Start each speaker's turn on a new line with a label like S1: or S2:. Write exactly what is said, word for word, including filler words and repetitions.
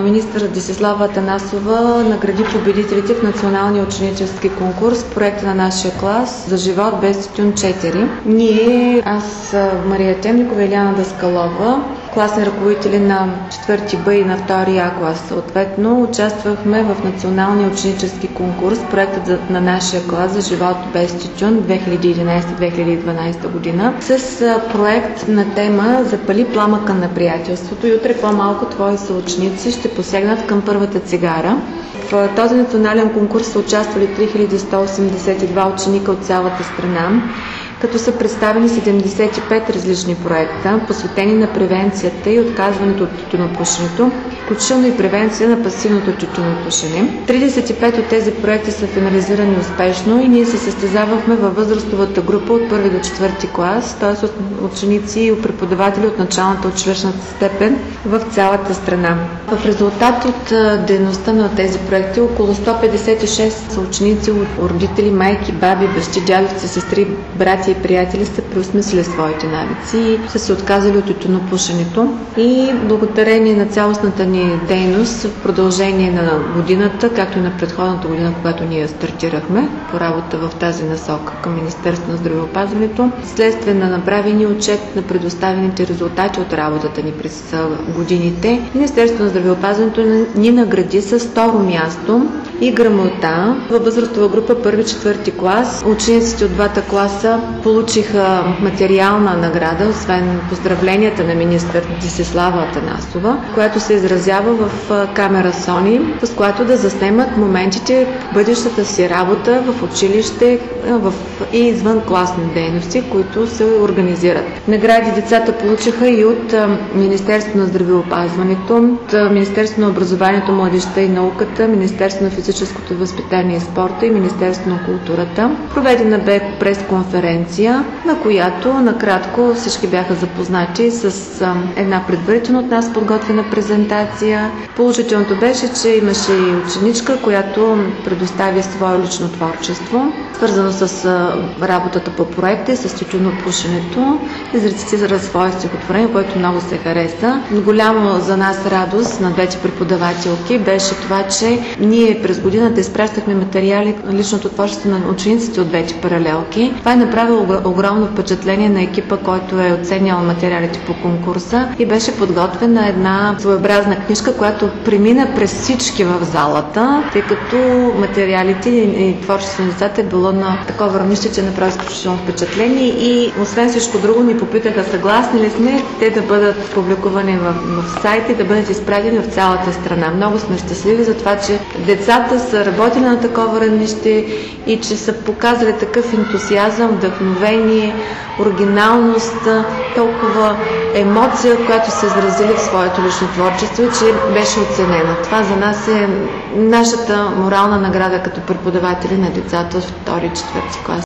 S1: министър Десислава Атанасова награди победителите в националния ученически конкурс проекта на нашия клас за живот без тютюн четири. Ние, аз, Мария Темникова и Иляна Даскалова, класни ръководители на четвърти Б и на втори А клас, съответно, участвахме в националния ученически конкурс проектът на нашия клас за живот без тютюн две хиляди и единадесета - две хиляди и дванадесета година с проект на тема "Запали пламъка на приятелството и утре по-малко твои съученици ще посегнат към първата цигара". В този национален конкурс са участвали три хиляди сто осемдесет и два ученика от цялата страна, като са представени седемдесет и пет различни проекта, посветени на превенцията и отказването от тютюнопушенето, включително и превенция на пасивното тютюнопушене. тридесет и пет от тези проекти са финализирани успешно и ние се състезавахме във възрастовата група от първи до четвърти клас, т.е. ученици и преподаватели от началната училищната степен в цялата страна. В резултат от дейността на тези проекти около сто петдесет и шест са ученици, родители, майки, баби, бащи, дядовци, сестри, брати и приятели са преосмислили своите навици и са се отказали от тютюнопушенето. И благодарение на цялостната ни дейност в продължение на годината, както и на предходната година, когато ние стартирахме по работа в тази насока към Министерството на здравеопазването, следствие на направения отчет на предоставените резултати от работата ни през годините, Министерството на здравеопазването ни награди с второ място и грамота във възрастова група първи-четвърти клас. Учениците от двата класа получиха материална награда, освен поздравленията на министър Десислава Атанасова, която се изразява в камера Sony, с която да заснемат моментите в бъдещата си работа в училище в и извън класни дейности, които се организират. Награди децата получиха и от Министерството на здравеопазването, от Министерството на образованието, младежта и науката, Министерството на физическото възпитание и спорта и Министерството на културата. Проведена бе пресконференция, на която накратко всички бяха запознати с една предварително от нас подготвена презентация. Положителното беше, че имаше и ученичка, която предостави свое лично творчество, свързано с работата по проекта и с тютюнопушенето. Изрецитира свое стихотворение, което много се хареса. Голямо за нас радост на двете преподавателки беше това, че ние през годината изпращахме материали на личното творчество на учениците от двете паралелки. Това е направило огромно впечатление на екипа, който е оценял материалите по конкурса и беше подготвена една своеобразна книжка, която премина през всички в залата, тъй като материалите и творчество на децата е било на такова равнище, че направи изключително впечатление и освен всичко друго ни попитаха съгласни ли сме те да бъдат публикувани в, в сайта и да бъдат изпратени в цялата страна. Много сме щастливи за това, че децата са работили на такова равнище и че са показали такъв ентусиазъм, вдъхновение, оригиналност, толкова емоция, която са изразили в своето лично творчество и че беше оценена. Това за нас е нашата морална награда като преподаватели на децата от втори и четвърти клас.